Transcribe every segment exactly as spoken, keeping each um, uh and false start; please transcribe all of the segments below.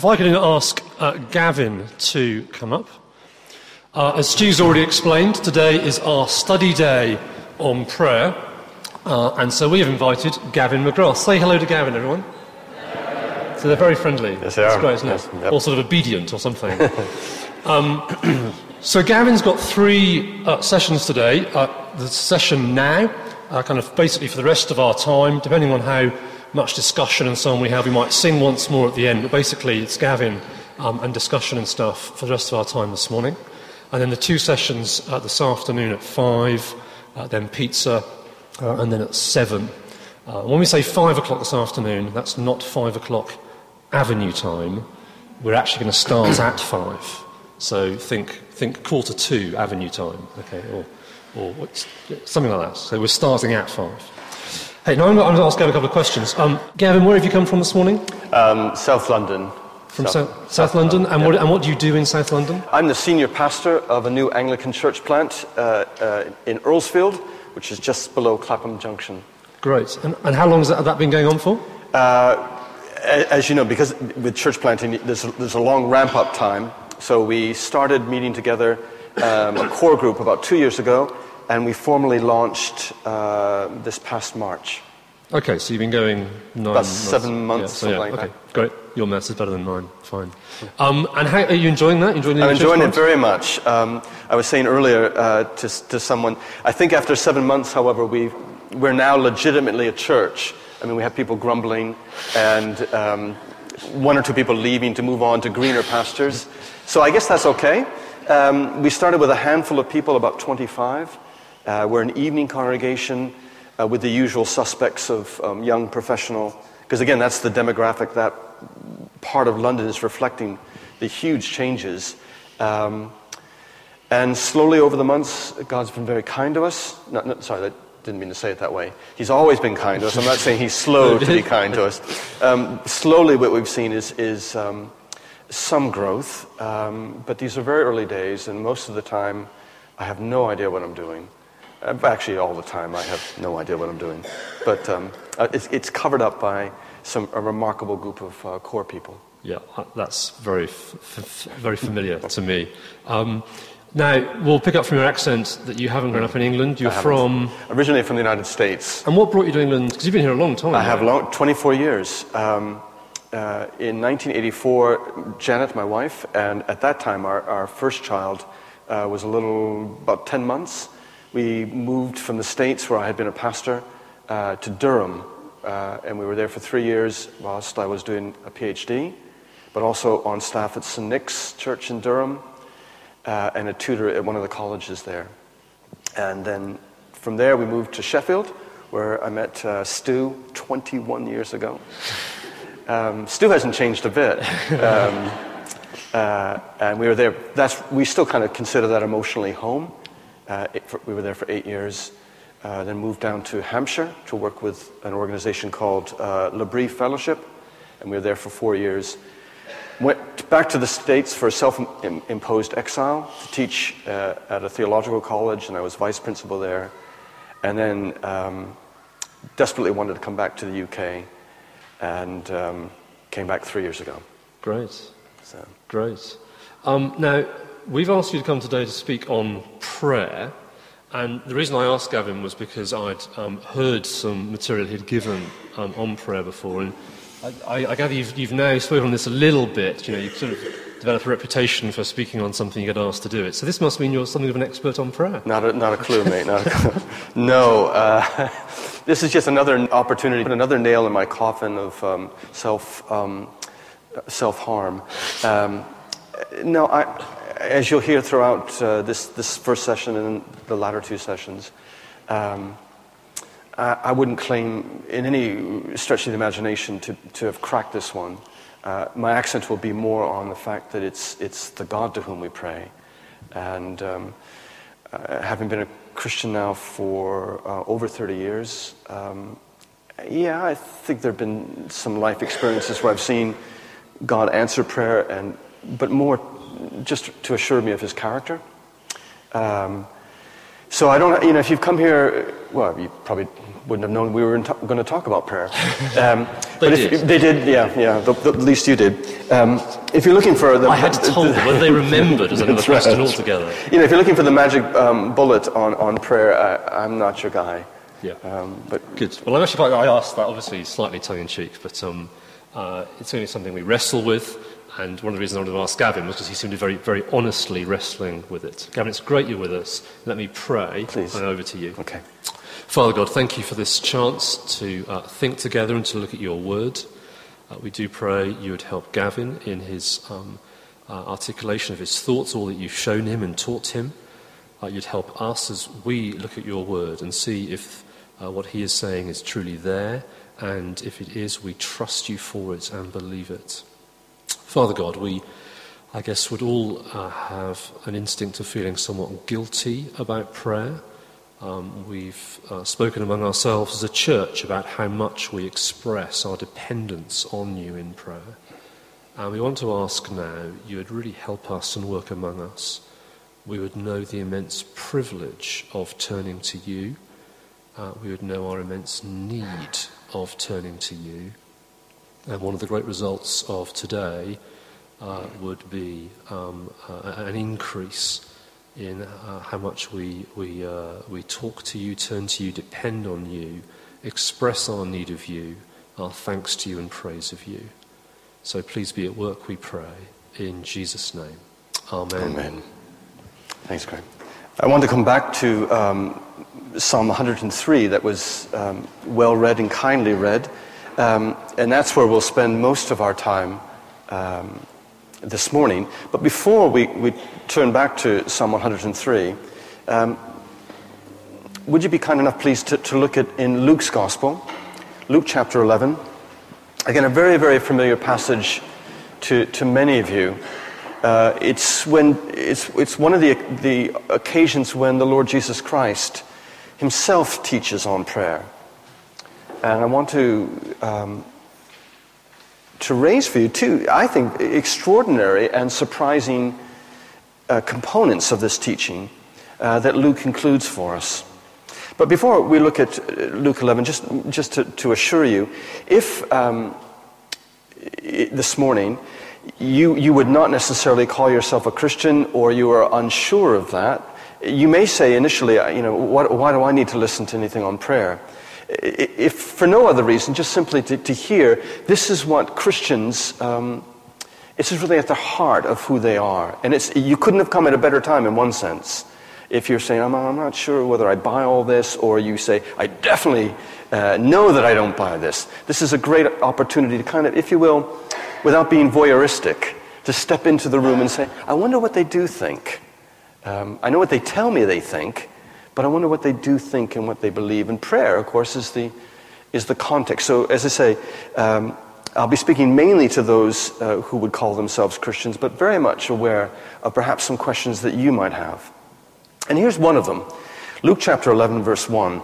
If I could ask uh, Gavin to come up. Uh, as Stu's already explained, today is our study day on prayer. Uh, and so we have invited Gavin McGrath. Say hello to Gavin, everyone. So they're very friendly. Yes, they are. It's great, isn't yes, it? Yep. Or sort of obedient or something. um, so Gavin's got three uh, sessions today. Uh, the session now, uh, kind of basically for the rest of our time, depending on how much discussion and so on we have, we might sing once more at the end. But basically, it's Gavin um, and discussion and stuff for the rest of our time this morning. And then the two sessions uh, this afternoon at five, uh, then pizza, uh, and then at seven. Uh, when we say five o'clock this afternoon, that's not five o'clock Avenue time. We're actually going to start at five. So think think quarter two Avenue time, okay, or or what's, something like that. So we're starting at five. Hey, now I'm going to ask Gavin a couple of questions. Um, Gavin, where have you come from this morning? Um, South London. From South, South, South, South London, London and, yeah. what, and what do you do in South London? I'm the senior pastor of a new Anglican church plant uh, uh, in Earlsfield, which is just below Clapham Junction. Great. And, and how long has that, that been going on for? Uh, as you know, because with church planting, there's a, there's a long ramp-up time. So we started meeting together, um, a core group, about two years ago, and we formally launched uh, this past March. Okay, so you've been going nine About months. seven months, yeah, so something yeah, like okay, that. Great. Your maths is better than mine. Fine. Um, and how are you enjoying that? Enjoying the I'm enjoying it church very much. Um, I was saying earlier uh, to, to someone, I think after seven months, however, we we're now legitimately a church. I mean, we have people grumbling and um, one or two people leaving to move on to greener pastures. So I guess that's okay. Um, we started with a handful of people, about twenty-five. Uh, we're an evening congregation uh, with the usual suspects of um, young professional, because again, that's the demographic that part of London is reflecting the huge changes. Um, and slowly over the months, God's been very kind to us. No, no, sorry, that didn't mean to say it that way. He's always been kind to us. I'm not saying he's slow to be kind to us. Um, slowly what we've seen is, is um, some growth, um, but these are very early days, and most of the time I have no idea what I'm doing. Actually, all the time I have no idea what I'm doing. But um, it's, it's covered up by some a remarkable group of uh, core people. Yeah, that's very f- f- very familiar to me. Um, now, we'll pick up from your accent that you haven't grown up in England. You're from... Originally from the United States. And what brought you to England? Because you've been here a long time. I have long, twenty-four years. Um, uh, in nineteen eighty-four, Janet, my wife, and at that time our, our first child uh, was a little, about ten months. We moved from the States, where I had been a pastor, uh, to Durham. Uh, and we were there for three years whilst I was doing a PhD, but also on staff at Saint Nick's Church in Durham, uh, and a tutor at one of the colleges there. And then from there we moved to Sheffield, where I met uh, Stu twenty-one years ago. Um, Stu hasn't changed a bit. Um, uh, and we were there, that's, we still kind of consider that emotionally home. Uh, it, for, we were there for eight years. Uh, then moved down to Hampshire to work with an organization called uh, L'Abri Fellowship, and we were there for four years. Went back to the States for a self-imposed exile to teach uh, at a theological college, and I was vice principal there. And then um, desperately wanted to come back to the U K, and um, came back three years ago. Great, So. great. Um, now, we've asked you to come today to speak on prayer. And the reason I asked Gavin was because I'd um, heard some material he'd given um, on prayer before, and I, I, I gather you've, you've now spoken on this a little bit. You know, you've sort of developed a reputation for speaking on something you get asked to do it. So this must mean you're something of an expert on prayer. Not a, not a clue, mate. Not a clue. No, uh, this is just another opportunity, another nail in my coffin of um, self um, self-harm. Um, no, I. As you'll hear throughout uh, this, this first session and the latter two sessions, um, I, I wouldn't claim in any stretch of the imagination to, to have cracked this one. Uh, my accent will be more on the fact that it's, it's the God to whom we pray. And um, uh, having been a Christian now for uh, over thirty years, um, yeah, I think there have been some life experiences where I've seen God answer prayer, and but more just to assure me of his character. Um, So I don't, you know, if you've come here, well, you probably wouldn't have known we were t- going to talk about prayer. Um, they but did. If, they did, yeah, yeah. The, the, at least you did. Um, if you're looking for the, I had to tell them whether they remembered is another question right. altogether. You know, if you're looking for the magic um, bullet on on prayer, I, I'm not your guy. Yeah. Um, but good. Well, I'm actually quite, I asked that obviously slightly tongue in cheek, but um, uh, it's only something we wrestle with. And one of the reasons I wanted to ask Gavin was because he seemed to be very, very honestly wrestling with it. Gavin, it's great you're with us. Let me pray. Please. And over to you. Okay. Father God, thank you for this chance to uh, think together and to look at your word. Uh, we do pray you would help Gavin in his um, uh, articulation of his thoughts, all that you've shown him and taught him. Uh, you'd help us as we look at your word and see if uh, what he is saying is truly there, and if it is, we trust you for it and believe it. Father God, we, I guess, would all uh, have an instinct of feeling somewhat guilty about prayer. Um, we've uh, spoken among ourselves as a church about how much we express our dependence on you in prayer. And we want to ask now, you would really help us and work among us. We would know the immense privilege of turning to you. Uh, we would know our immense need of turning to you. And one of the great results of today uh, would be um, uh, an increase in uh, how much we we uh, we talk to you, turn to you, depend on you, express our need of you, our thanks to you and praise of you. So please be at work, we pray, in Jesus' name. Amen. Amen. Thanks, Greg. I want to come back to um, Psalm one hundred three that was um, well read and kindly read. Um, and that's where we'll spend most of our time um, this morning. But before we, we turn back to Psalm one hundred three, um, would you be kind enough, please, to, to look at in Luke's Gospel, Luke chapter eleven. Again, a very, very familiar passage to, to many of you. Uh, it's when it's it's one of the the occasions when the Lord Jesus Christ himself teaches on prayer. And I want to um, to raise for you two, I think, extraordinary and surprising uh, components of this teaching uh, that Luke includes for us. But before we look at Luke eleven, just just to, to assure you, if um, this morning you you would not necessarily call yourself a Christian, or you are unsure of that, you may say initially, you know, what, why do I need to listen to anything on prayer? If for no other reason, just simply to, to hear, this is what Christians, um, this is really at the heart of who they are. And it's you couldn't have come at a better time in one sense. If you're saying, I'm, I'm not sure whether I buy all this, or you say, I definitely uh, know that I don't buy this. This is a great opportunity to kind of, if you will, without being voyeuristic, to step into the room and say, I wonder what they do think. Um, I know what they tell me they think, but I wonder what they do think and what they believe. And prayer, of course, is the is the context. So, as I say, um, I'll be speaking mainly to those uh, who would call themselves Christians, but very much aware of perhaps some questions that you might have. And here's one of them. Luke chapter eleven, verse one.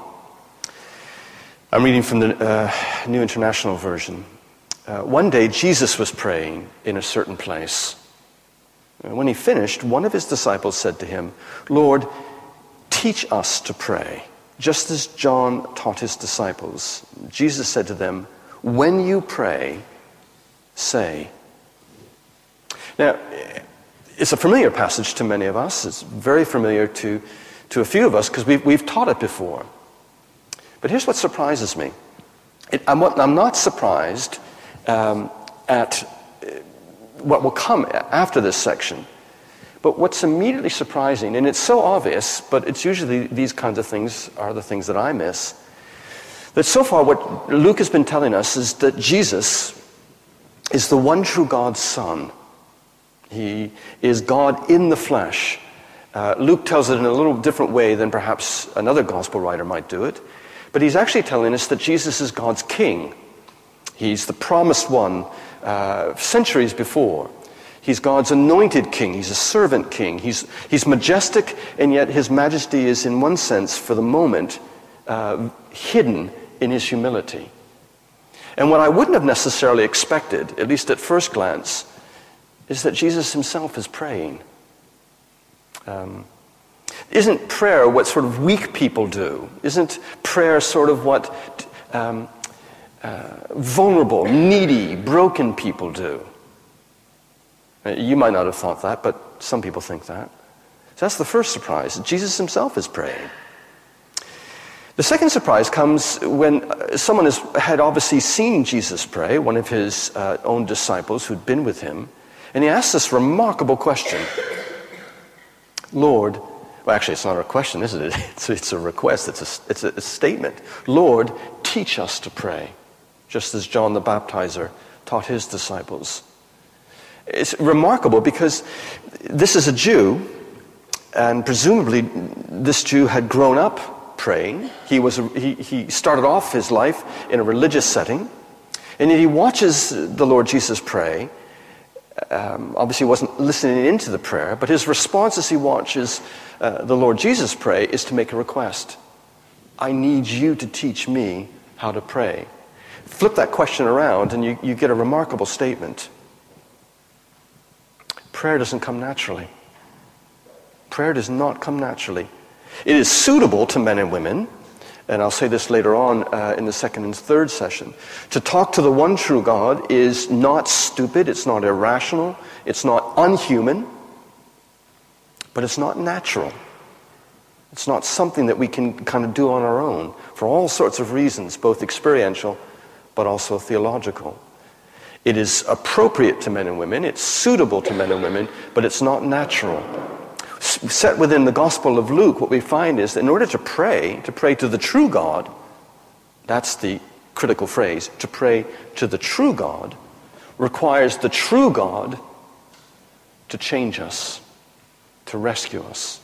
I'm reading from the uh, New International Version. Uh, one day, Jesus was praying in a certain place. And when he finished, one of his disciples said to him, Lord, teach us to pray, just as John taught his disciples. Jesus said to them, when you pray, say. Now, it's a familiar passage to many of us. It's very familiar to, to a few of us because we've, we've taught it before. But here's what surprises me. It, I'm, I'm not surprised um, at what will come after this section. But what's immediately surprising, and it's so obvious, but it's usually these kinds of things are the things that I miss, that so far what Luke has been telling us is that Jesus is the one true God's Son. He is God in the flesh. Uh, Luke tells it in a little different way than perhaps another gospel writer might do it, but he's actually telling us that Jesus is God's King. He's the promised one uh, centuries before. He's God's anointed king. He's a servant king. He's, he's majestic, and yet his majesty is, in one sense, for the moment, uh, hidden in his humility. And what I wouldn't have necessarily expected, at least at first glance, is that Jesus himself is praying. Um, Isn't prayer what sort of weak people do? Isn't prayer sort of what um, uh, vulnerable, needy, broken people do? You might not have thought that, but some people think that. So that's the first surprise. Jesus himself is praying. The second surprise comes when someone has, had obviously seen Jesus pray, one of his uh, own disciples who'd been with him, and he asks this remarkable question. Lord, well actually it's not a question, is it? It's, it's a request, it's a, it's a statement. Lord, teach us to pray, just as John the Baptizer taught his disciples. It's remarkable because this is a Jew, and presumably this Jew had grown up praying. He was a, he, he started off his life in a religious setting, and yet he watches the Lord Jesus pray. Um, obviously he wasn't listening into the prayer, but his response as he watches uh, the Lord Jesus pray is to make a request. I need you to teach me how to pray. Flip that question around and you, you get a remarkable statement. Prayer doesn't come naturally. Prayer does not come naturally. It is suitable to men and women, and I'll say this later on uh, in the second and third session. To talk to the one true God is not stupid, it's not irrational, it's not unhuman, but it's not natural. It's not something that we can kind of do on our own for all sorts of reasons, both experiential but also theological. It is appropriate to men and women, it's suitable to men and women, but it's not natural. Set within the Gospel of Luke, what we find is that in order to pray, to pray to the true God, that's the critical phrase, to pray to the true God, requires the true God to change us, to rescue us.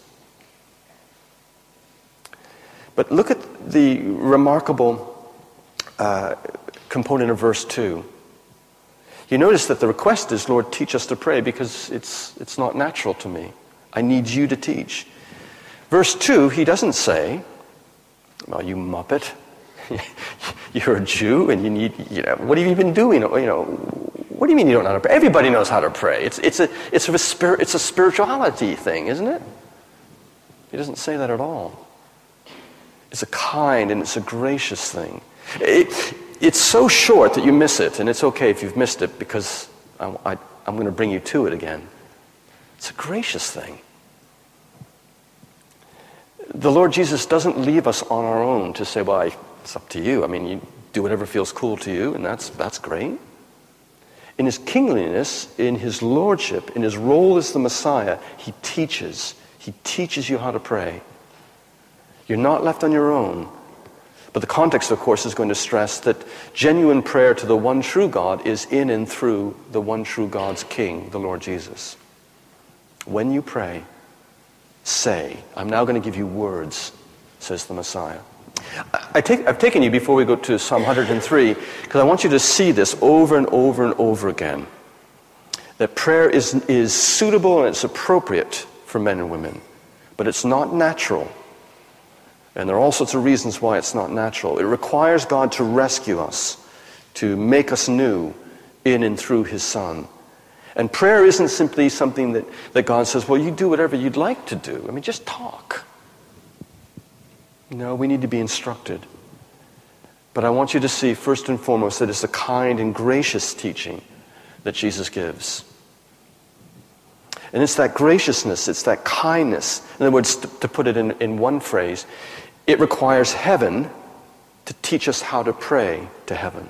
But look at the remarkable uh, component of verse two. You notice that the request is, Lord, teach us to pray, because it's it's not natural to me. I need you to teach. Verse two, he doesn't say, well, you muppet, you're a Jew and you need, you know, what have you been doing? You know, what do you mean you don't know how to pray? Everybody knows how to pray. It's, it's, a, it's, a, spirit, it's a spirituality thing, isn't it? He doesn't say that at all. It's a kind and it's a gracious thing. It, it's so short that you miss it, and it's okay if you've missed it, because I, I, I'm going to bring you to it again. It's a gracious thing. The Lord Jesus doesn't leave us on our own to say, well, it's up to you. I mean, you do whatever feels cool to you, and that's that's great. In his kingliness, in his lordship, in his role as the Messiah, he teaches. He teaches you how to pray. You're not left on your own. But the context, of course, is going to stress that genuine prayer to the one true God is in and through the one true God's King, the Lord Jesus. When you pray, say, I'm now going to give you words, says the Messiah. I take, I've taken you, before we go to Psalm one hundred three, because I want you to see this over and over and over again. That prayer is, is suitable and it's appropriate for men and women, but it's not natural. And there are all sorts of reasons why it's not natural. It requires God to rescue us, to make us new in and through his Son. And prayer isn't simply something that, that God says, well, you do whatever you'd like to do. I mean, just talk. No, we need to be instructed. But I want you to see, first and foremost, that it's a kind and gracious teaching that Jesus gives. And it's that graciousness, it's that kindness. In other words, to, to put it in, in one phrase, it requires heaven to teach us how to pray to heaven.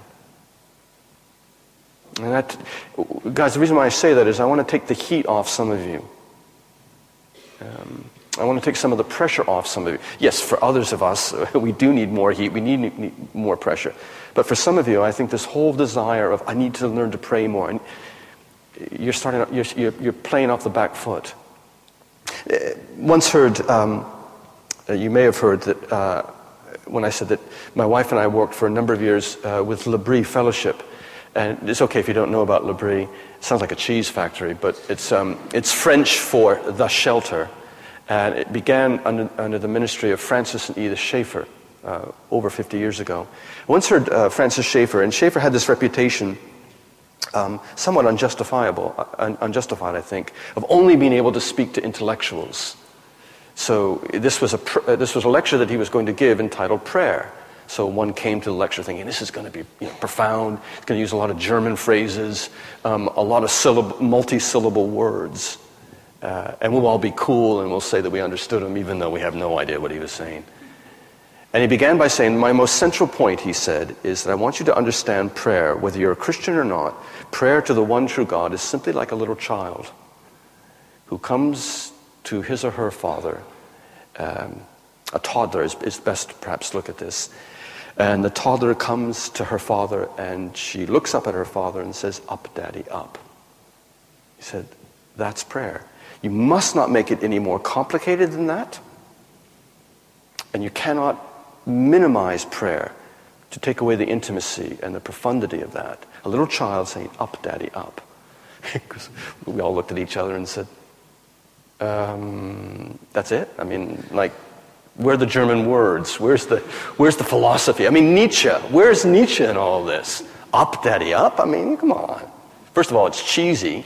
And that, guys, the reason why I say that is I want to take the heat off some of you. Um, I want to take some of the pressure off some of you. Yes, for others of us, we do need more heat. We need, need more pressure. But for some of you, I think this whole desire of, I need to learn to pray more, and you're starting, you're, you're, you're playing off the back foot. Once heard, um, you may have heard that uh, when I said that my wife and I worked for a number of years uh, with L'Abri Fellowship. And it's okay if you don't know about L'Abri. It sounds like a cheese factory, but it's um, it's French for the shelter. And it began under, under the ministry of Francis and Edith Schaeffer uh, over fifty years ago. I once heard uh, Francis Schaeffer, and Schaeffer had this reputation, um, somewhat unjustifiable, uh, unjustified, I think, of only being able to speak to intellectuals. So this was a pr- uh, this was a lecture that he was going to give entitled Prayer. So one came to the lecture thinking, this is going to be you know, profound. It's going to use a lot of German phrases, um, a lot of syllab- multi-syllable words. Uh, and we'll all be cool and we'll say that we understood him even though we have no idea what he was saying. And he began by saying, my most central point, he said, is that I want you to understand prayer, whether you're a Christian or not. Prayer to the one true God is simply like a little child who comes to his or her father. Um, a toddler is, is best to perhaps look at this. And the toddler comes to her father and she looks up at her father and says, up, Daddy, up. He said, that's prayer. You must not make it any more complicated than that. And you cannot minimize prayer to take away the intimacy and the profundity of that. A little child saying, up, Daddy, up. Because we all looked at each other and said, um, that's it? I mean, like, where are the German words? Where's the, where's the philosophy? I mean, Nietzsche. Where's Nietzsche in all this? Up, Daddy, up? I mean, come on. First of all, it's cheesy.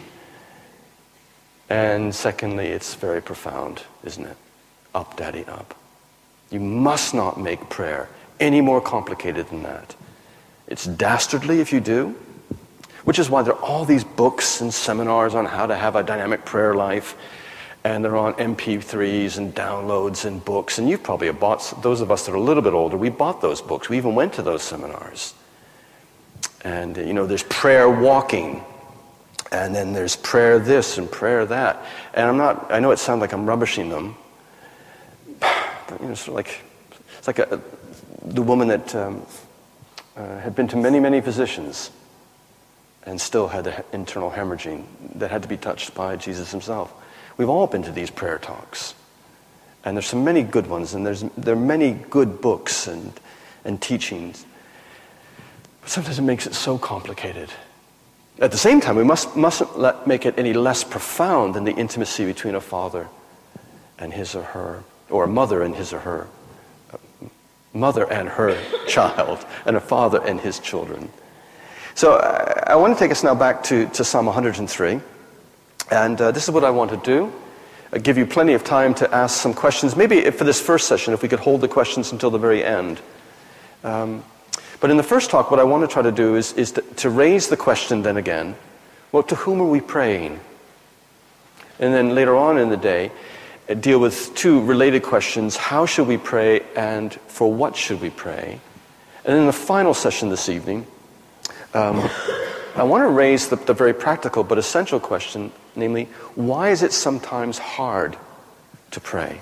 And secondly, it's very profound, isn't it? Up, Daddy, up. You must not make prayer any more complicated than that. It's dastardly if you do, which is why there are all these books and seminars on how to have a dynamic prayer life, and they're on M P threes and downloads and books, and you've probably bought, those of us that are a little bit older, we bought those books. We even went to those seminars. And, you know, there's prayer walking, and then there's prayer this and prayer that. And I'm not, I know it sounds like I'm rubbishing them, but, you know, sort of like, it's like a, the woman that um, uh, had been to many, many physicians and still had the internal hemorrhaging that had to be touched by Jesus himself. We've all been to these prayer talks. And there's so many good ones, and there's there are many good books and, and teachings. But sometimes it makes it so complicated. At the same time, we must, mustn't let, make it any less profound than the intimacy between a father and his or her, or a mother and his or her, a mother and her child, and a father and his children. So I, I want to take us now back to, to Psalm one hundred three. And uh, this is what I want to do. I'll give you plenty of time to ask some questions. Maybe if for this first session, if we could hold the questions until the very end. Um, but in the first talk, what I want to try to do is, is to, to raise the question then again, well, to whom are we praying? And then later on in the day, uh, deal with two related questions. How should we pray and for what should we pray? And in the final session this evening, um, I want to raise the, the very practical but essential question, namely, why is it sometimes hard to pray?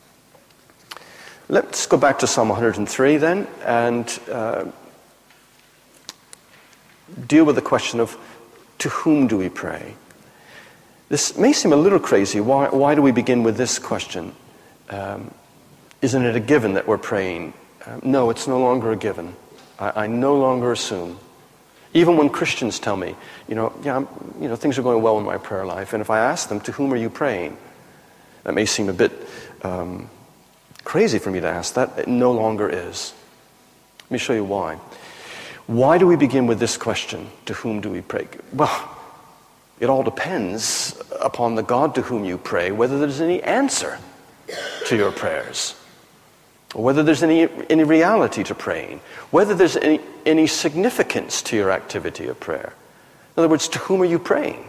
Let's go back to Psalm one hundred three then, and uh, deal with the question of, to whom do we pray? This may seem a little crazy. Why, why do we begin with this question? Um, isn't it a given that we're praying? Uh, no, it's no longer a given. I, I no longer assume. Even when Christians tell me, you know, yeah, I'm, you know, things are going well in my prayer life, and if I ask them, to whom are you praying? That may seem a bit um, crazy for me to ask that. It no longer is. Let me show you why. Why do we begin with this question, to whom do we pray? Well, it all depends upon the God to whom you pray, whether there's any answer to your prayers, or whether there's any, any reality to praying, whether there's any, any significance to your activity of prayer. In other words, to whom are you praying?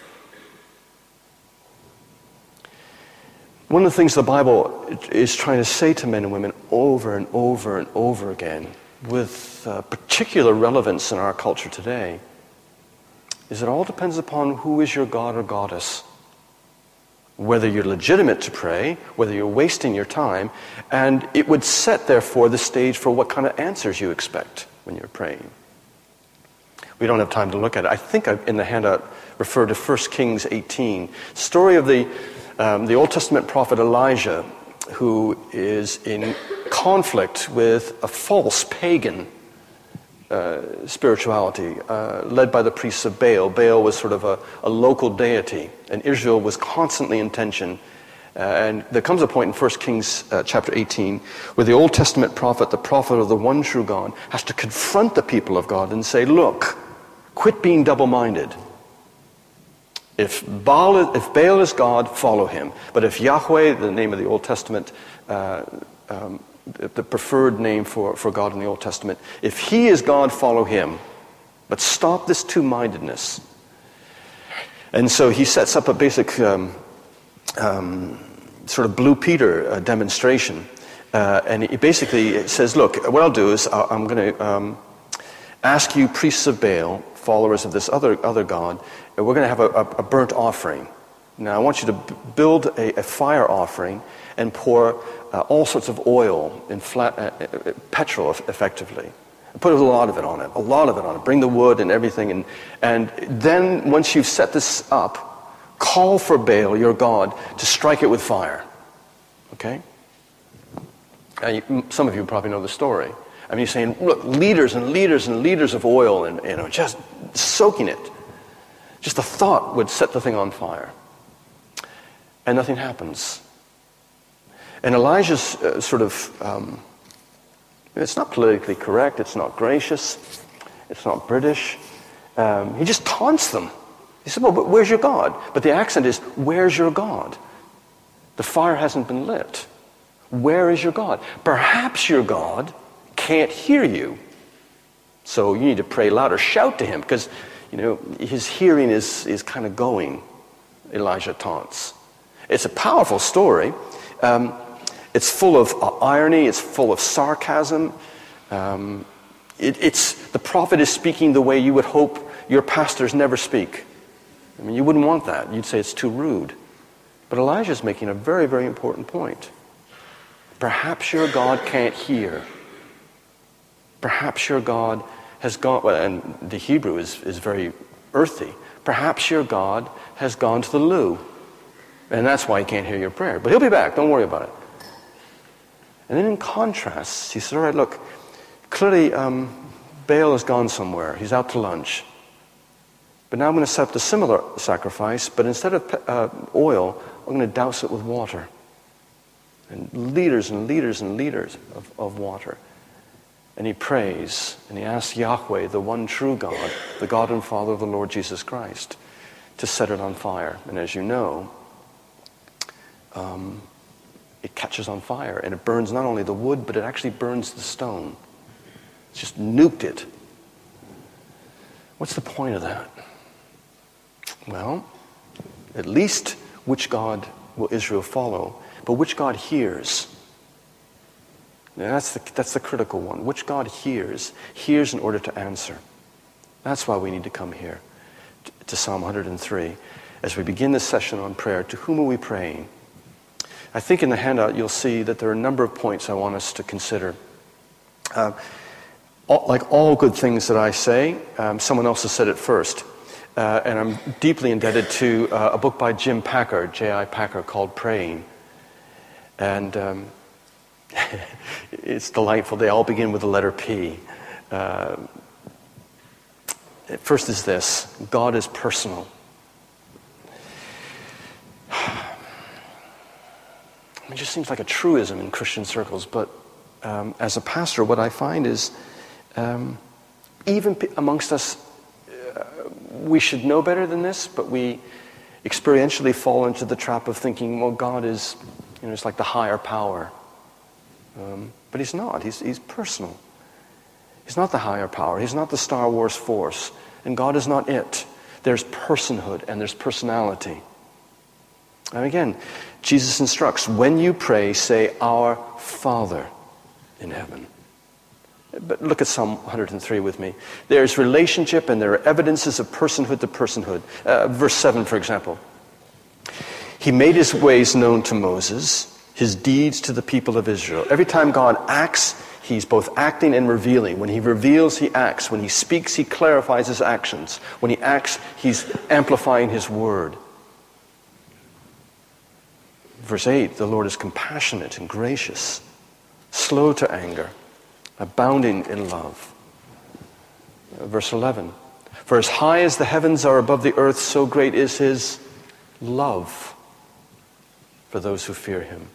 One of the things the Bible is trying to say to men and women over and over and over again, with uh, particular relevance in our culture today, is it all depends upon who is your God or goddess. Whether you're legitimate to pray, whether you're wasting your time, and it would set, therefore, the stage for what kind of answers you expect when you're praying. We don't have time to look at it. I think I've, in the handout, referred to First Kings eighteen. Story of the, um, the Old Testament prophet Elijah, who is in conflict with a false pagan uh, spirituality, uh, led by the priests of Baal. Baal was sort of a, a local deity, and Israel was constantly in tension. Uh, and there comes a point in First Kings uh, chapter eighteen where the Old Testament prophet, the prophet of the one true God, has to confront the people of God and say, look, quit being double-minded. If Baal, if Baal is God, follow him. But if Yahweh, the name of the Old Testament, uh, um, the preferred name for, for God in the Old Testament, if he is God, follow him. But stop this two-mindedness. And so he sets up a basic um, um, sort of Blue Peter uh, demonstration. Uh, and he basically says, look, what I'll do is I'll, I'm going to um, ask you, priests of Baal, followers of this other other god, and we're going to have a, a, a burnt offering. Now I want you to b- build a, a fire offering and pour uh, all sorts of oil in flat, uh, uh, petrol effectively. Put a lot of it on it, a lot of it on it. Bring the wood and everything. And, and then once you've set this up, call for Baal, your god, to strike it with fire. Okay? And you, some of you probably know the story. I mean, you're saying, look, liters and liters and liters of oil and, you know, just soaking it. Just the thought would set the thing on fire. And nothing happens. And Elijah's uh, sort of, um, it's not politically correct, it's not gracious, it's not British. Um, he just taunts them. He said, well, but where's your God? But the accent is, where's your God? The fire hasn't been lit. Where is your God? Perhaps your God can't hear you. So you need to pray louder. Shout to him, because, you know, his hearing is, is kind of going, Elijah taunts. It's a powerful story. Um, it's full of uh, irony. It's full of sarcasm. Um, it, it's the prophet is speaking the way you would hope your pastors never speak. I mean, you wouldn't want that. You'd say it's too rude. But Elijah's making a very, very important point. Perhaps your God can't hear. Perhaps your God has gone, well, and the Hebrew is, is very earthy. Perhaps your God has gone to the loo. And that's why he can't hear your prayer. But he'll be back. Don't worry about it. And then in contrast, he said, all right, look, clearly um, Baal has gone somewhere. He's out to lunch. But now I'm going to set up a similar sacrifice, but instead of uh, oil, I'm going to douse it with water. And liters and liters and liters of, of water. And he prays, and he asks Yahweh, the one true God, the God and Father of the Lord Jesus Christ, to set it on fire. And as you know, um, it catches on fire, and it burns not only the wood, but it actually burns the stone. It's just nuked it. What's the point of that? Well, at least which God will Israel follow, but which God hears? Now that's the, that's the critical one. Which God hears, hears in order to answer. That's why we need to come here to, to Psalm one hundred three. As we begin this session on prayer, to whom are we praying? I think in the handout you'll see that there are a number of points I want us to consider. Uh, all, like all good things that I say, um, someone else has said it first. Uh, and I'm deeply indebted to uh, a book by Jim Packer, J I Packer, called Praying. And um, it's delightful. They all begin with the letter P. Uh, first is this: God is personal. It just seems like a truism in Christian circles, but um, as a pastor, what I find is um, even p- amongst us, uh, we should know better than this, but we experientially fall into the trap of thinking, well, God is, you know, it's like the higher power. Um, but he's not. He's, he's personal. He's not the higher power. He's not the Star Wars force. And God is not it. There's personhood and there's personality. And again, Jesus instructs, when you pray, say, Our Father in heaven. But look at Psalm one hundred three with me. There's relationship and there are evidences of personhood to personhood. Uh, verse seven, for example. He made his ways known to Moses, his deeds to the people of Israel. Every time God acts, he's both acting and revealing. When he reveals, he acts. When he speaks, he clarifies his actions. When he acts, he's amplifying his word. Verse eight, the Lord is compassionate and gracious, slow to anger, abounding in love. Verse eleven, for as high as the heavens are above the earth, so great is his love for those who fear him.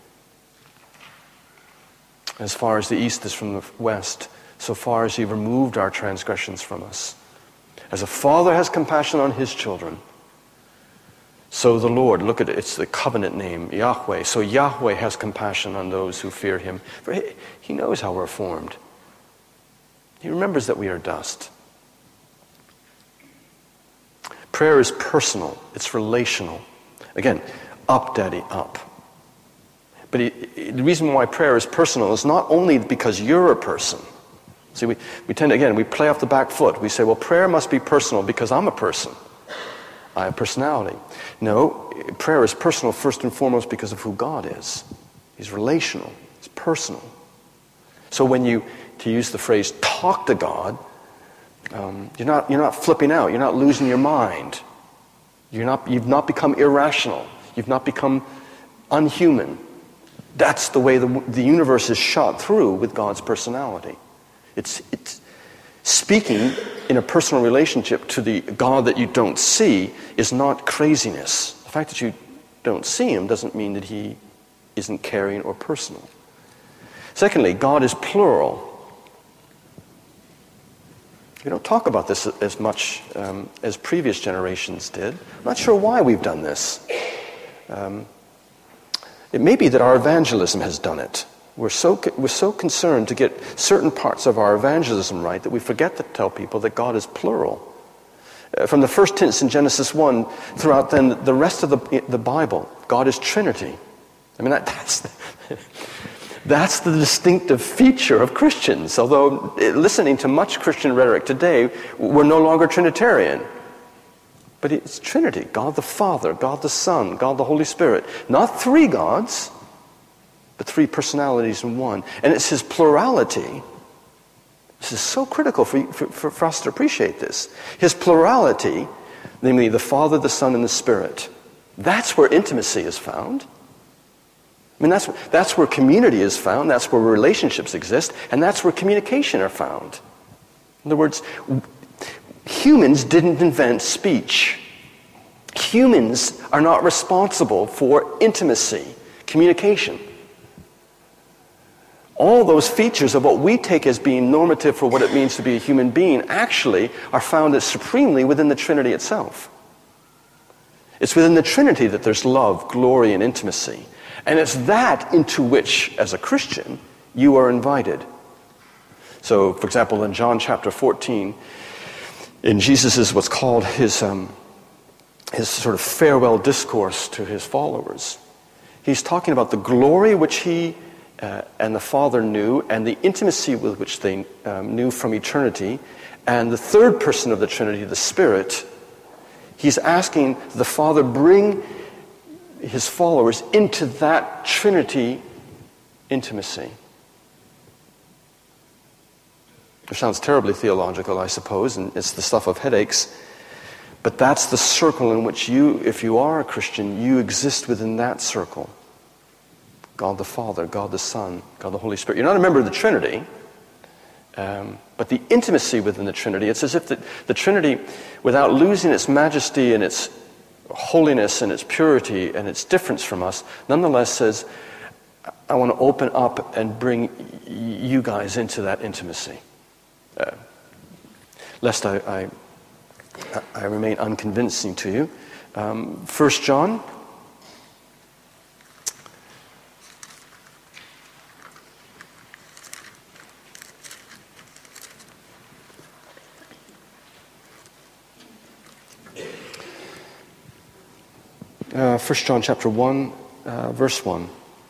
As far as the east is from the west, so far as he removed our transgressions from us. As a father has compassion on his children, So the Lord, look at it, it's the covenant name, Yahweh. So Yahweh has compassion on those who fear him. For he, he knows how we're formed. He remembers that we are dust. Prayer is personal. It's relational. Again, up, Daddy, up. But he, the reason why prayer is personal is not only because you're a person. See, we, we tend to, again, we play off the back foot. We say, well, prayer must be personal because I'm a person. I have personality. No, prayer is personal first and foremost because of who God is. He's relational. He's personal. So when you, to use the phrase, talk to God, um, you're not you're not flipping out. You're not losing your mind. You're not you've not become irrational. You've not become unhuman. That's the way the the universe is shot through with God's personality. It's it's speaking in a personal relationship to the God that you don't see is not craziness. The fact that you don't see him doesn't mean that he isn't caring or personal. Secondly, God is plural. We don't talk about this as much um, as previous generations did. I'm not sure why we've done this. Um, it may be that our evangelism has done it. We're so we're so concerned to get certain parts of our evangelism right that we forget to tell people that God is plural. Uh, from the first tense in Genesis one throughout then the rest of the the Bible, God is Trinity. I mean that, that's that's the distinctive feature of Christians. Although listening to much Christian rhetoric today, we're no longer Trinitarian. But it's Trinity: God the Father, God the Son, God the Holy Spirit. Not three gods, but three personalities in one. And it's his plurality. This is so critical for, for, for us to appreciate this. His plurality, namely the Father, the Son, and the Spirit. That's where intimacy is found. I mean, that's, that's where community is found. That's where relationships exist. And that's where communication are found. In other words, humans didn't invent speech. Humans are not responsible for intimacy, communication. All those features of what we take as being normative for what it means to be a human being actually are found as supremely within the Trinity itself. It's within the Trinity that there's love, glory, and intimacy. And it's that into which, as a Christian, you are invited. So, for example, in John chapter fourteen, in Jesus' what's called his, um, his sort of farewell discourse to his followers, he's talking about the glory which he Uh, and the Father knew, and the intimacy with which they um, knew from eternity, and the third person of the Trinity, the Spirit. He's asking the Father bring his followers into that Trinity intimacy. It sounds terribly theological, I suppose, and it's the stuff of headaches, but that's the circle in which you, if you are a Christian, you exist within that circle. God the Father, God the Son, God the Holy Spirit. You're not a member of the Trinity, um, but the intimacy within the Trinity, it's as if the, the Trinity, without losing its majesty and its holiness and its purity and its difference from us, nonetheless says, I want to open up and bring you guys into that intimacy. Uh, lest I, I, I remain unconvincing to you. Um, First John, Uh, First John chapter one, uh, verse one.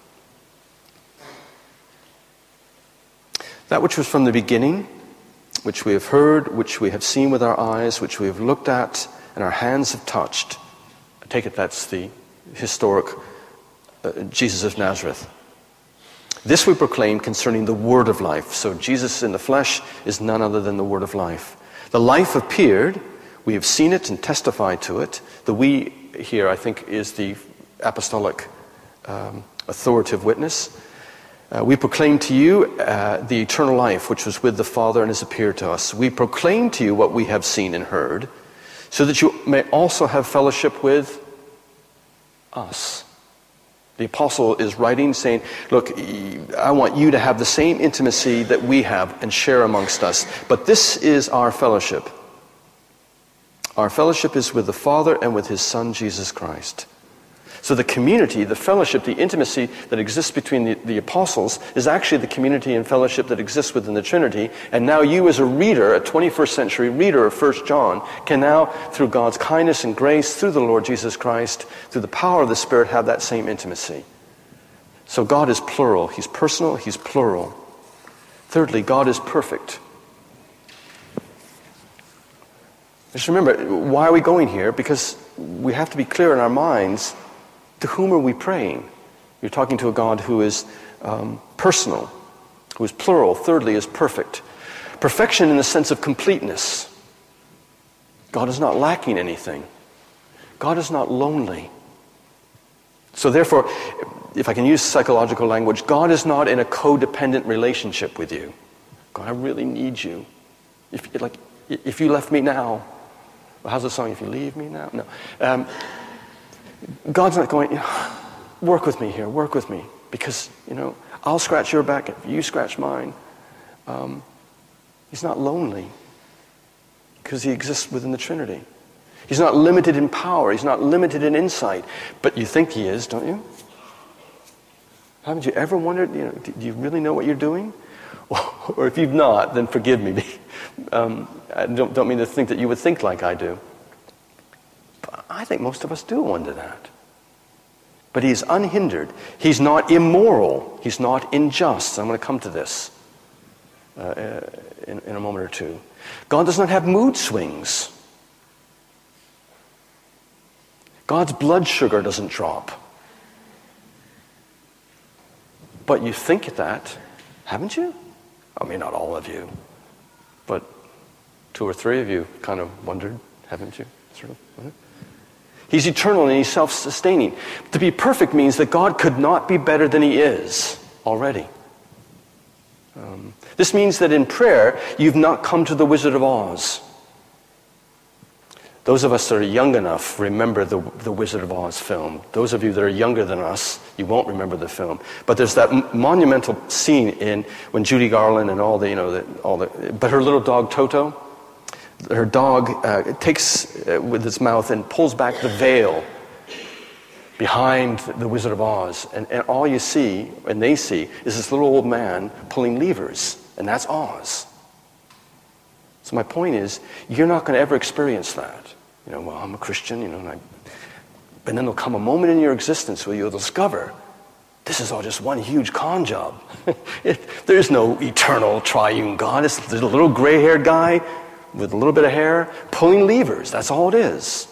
That which was from the beginning, which we have heard, which we have seen with our eyes, which we have looked at, and our hands have touched. I take it that's the historic uh, Jesus of Nazareth. This we proclaim concerning the Word of life. So Jesus in the flesh is none other than the Word of life. The life appeared, we have seen it and testified to it. The we here, I think, is the apostolic um, authoritative witness. Uh, we proclaim to you uh, the eternal life which was with the Father and has appeared to us. We proclaim to you what we have seen and heard, so that you may also have fellowship with us. The apostle is writing saying, look, I want you to have the same intimacy that we have and share amongst us. But this is our fellowship. Our fellowship is with the Father and with his Son, Jesus Christ. So the community, the fellowship, the intimacy that exists between the, the apostles is actually the community and fellowship that exists within the Trinity. And now you as a reader, a twenty-first century reader of First John, can now, through God's kindness and grace, through the Lord Jesus Christ, through the power of the Spirit, have that same intimacy. So God is plural. He's personal, he's plural. Thirdly, God is perfect. Just remember, why are we going here? Because we have to be clear in our minds, to whom are we praying? You're talking to a God who is um, personal, who is plural. Thirdly, is perfect. Perfection in the sense of completeness. God is not lacking anything. God is not lonely. So therefore, if I can use psychological language, God is not in a codependent relationship with you. God, I really need you. If, like, if you left me now, well, how's the song? If you leave me now? No. Um, God's not going, you know, work with me here, work with me. Because, you know, I'll scratch your back if you scratch mine. Um, he's not lonely because he exists within the Trinity. He's not limited in power. He's not limited in insight. But you think he is, don't you? Haven't you ever wondered, you know, do you really know what you're doing? Or if you've not, then forgive me. Um, I don't, don't mean to think that you would think like I do. But I think most of us do wonder that. But he's unhindered. He's not immoral. He's not unjust. I'm going to come to this uh, in, in a moment or two. God does not have mood swings. God's blood sugar doesn't drop. But you think that, haven't you? I mean, not all of you, but two or three of you kind of wondered, haven't you? Sort of. He's eternal and he's self-sustaining. To be perfect means that God could not be better than he is already. Um, this means that in prayer, you've not come to the Wizard of Oz. Those of us that are young enough remember the, the Wizard of Oz film. Those of you that are younger than us, you won't remember the film. But there's that m- monumental scene in when Judy Garland and all the, you know, the, all the, but her little dog Toto, her dog uh, takes uh, with its mouth and pulls back the veil behind the Wizard of Oz. And, and all you see, and they see, is this little old man pulling levers. And that's Oz. So my point is, you're not going to ever experience that. You know, well, I'm a Christian, you know, and, I, and then there'll come a moment in your existence where you'll discover this is all just one huge con job. it, there's no eternal triune God. It's there's a little gray-haired guy with a little bit of hair pulling levers. That's all it is.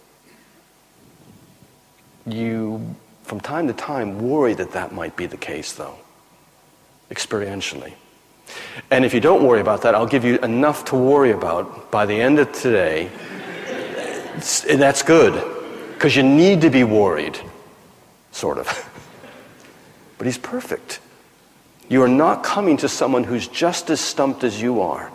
You, from time to time, worry that that might be the case, though, experientially. And if you don't worry about that, I'll give you enough to worry about by the end of today. And that's good, because you need to be worried, sort of. But he's perfect. You are not coming to someone who's just as stumped as you are.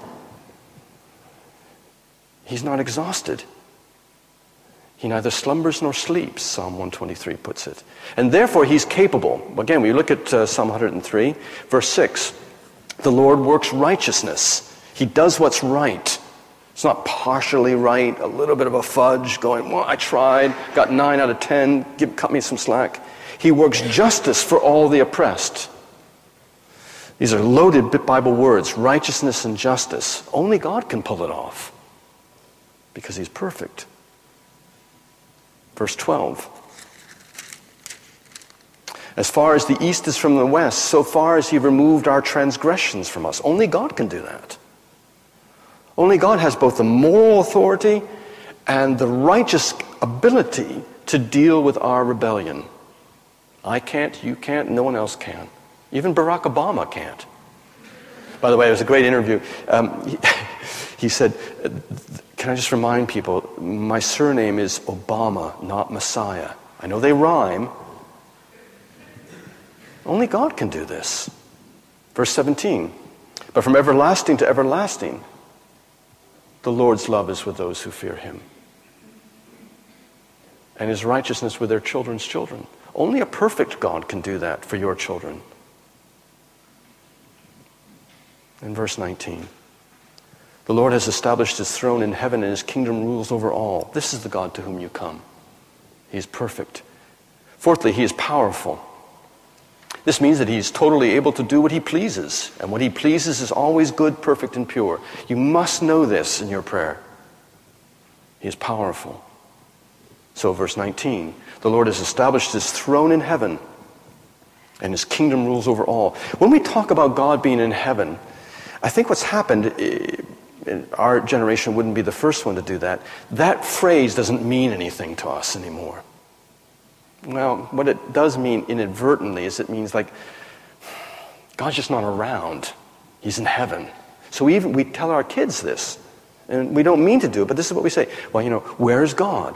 He's not exhausted. He neither slumbers nor sleeps, Psalm one twenty-three puts it. And therefore he's capable. Again, we look at uh, Psalm one hundred three, verse six. The Lord works righteousness. He does what's right. It's not partially right, a little bit of a fudge, going, well, I tried, got nine out of ten, give, cut me some slack. He works justice for all the oppressed. These are loaded Bible words, righteousness and justice. Only God can pull it off, because he's perfect. Verse twelve. As far as the east is from the west, so far as he removed our transgressions from us. Only God can do that. Only God has both the moral authority and the righteous ability to deal with our rebellion. I can't, you can't, no one else can. Even Barack Obama can't. By the way, it was a great interview. Um, he, he said, can I just remind people, my surname is Obama, not Messiah. I know they rhyme. Only God can do this. Verse seventeen. But from everlasting to everlasting, the Lord's love is with those who fear him, and his righteousness with their children's children. Only a perfect God can do that for your children. In verse nineteen, The Lord has established his throne in heaven, and his kingdom rules over all. This is the God to whom you come. He is perfect. Fourthly, he is powerful. This means that he is totally able to do what he pleases. And what he pleases is always good, perfect, and pure. You must know this in your prayer. He is powerful. So verse nineteen, the Lord has established his throne in heaven, and his kingdom rules over all. When we talk about God being in heaven, I think what's happened, our generation wouldn't be the first one to do that. That phrase doesn't mean anything to us anymore. Well, what it does mean inadvertently is it means like, God's just not around. He's in heaven. So we even we tell our kids this, and we don't mean to do it, but this is what we say. Well, you know, where's God?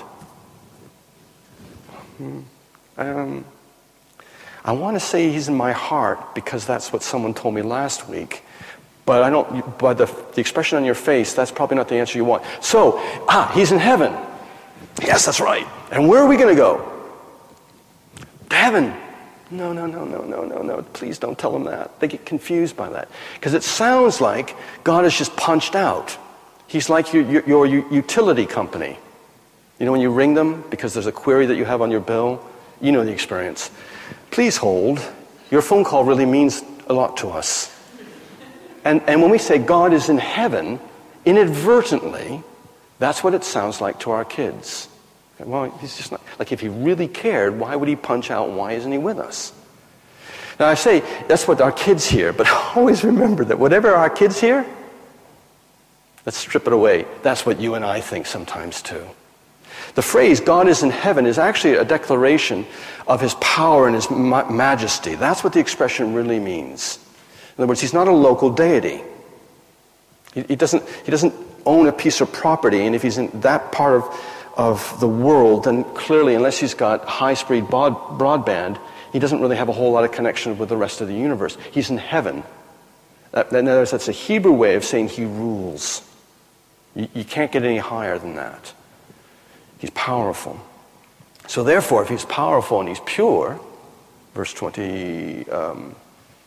Um, I want to say he's in my heart because that's what someone told me last week. But I don't. By the the expression on your face, that's probably not the answer you want. So, ah, he's in heaven. Yes, that's right. And where are we going to go? Heaven. No, no, no, no, no, no, no. Please don't tell them that. They get confused by that. Because it sounds like God is just punched out. He's like your, your, your utility company. You know when you ring them because there's a query that you have on your bill? You know the experience. Please hold. Your phone call really means a lot to us. And, and when we say God is in heaven, inadvertently, that's what it sounds like to our kids. Well, he's just not, like if he really cared, why would he punch out? Why isn't he with us? Now I say, that's what our kids hear, but always remember that whatever our kids hear, let's strip it away. That's what you and I think sometimes too. The phrase, God is in heaven, is actually a declaration of his power and his ma- majesty. That's what the expression really means. In other words, he's not a local deity. He, he doesn't, he doesn't own a piece of property, and if he's in that part of of the world, then clearly, unless he's got high-speed broad, broadband, he doesn't really have a whole lot of connection with the rest of the universe. He's in heaven. That, in other words, that's a Hebrew way of saying he rules. You, you can't get any higher than that. He's powerful. So therefore, if he's powerful and he's pure, verse twenty, um,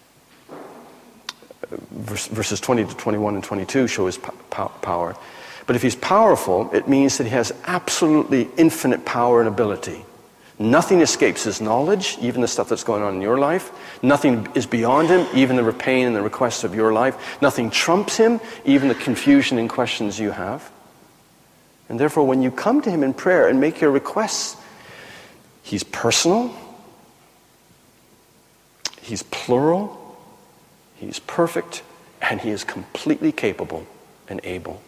verse, verses twenty to twenty-one and twenty-two show his po- power. But if he's powerful, it means that he has absolutely infinite power and ability. Nothing escapes his knowledge, even the stuff that's going on in your life. Nothing is beyond him, even the pain and the requests of your life. Nothing trumps him, even the confusion and questions you have. And therefore, when you come to him in prayer and make your requests, he's personal, he's plural, he's perfect, and he is completely capable and able.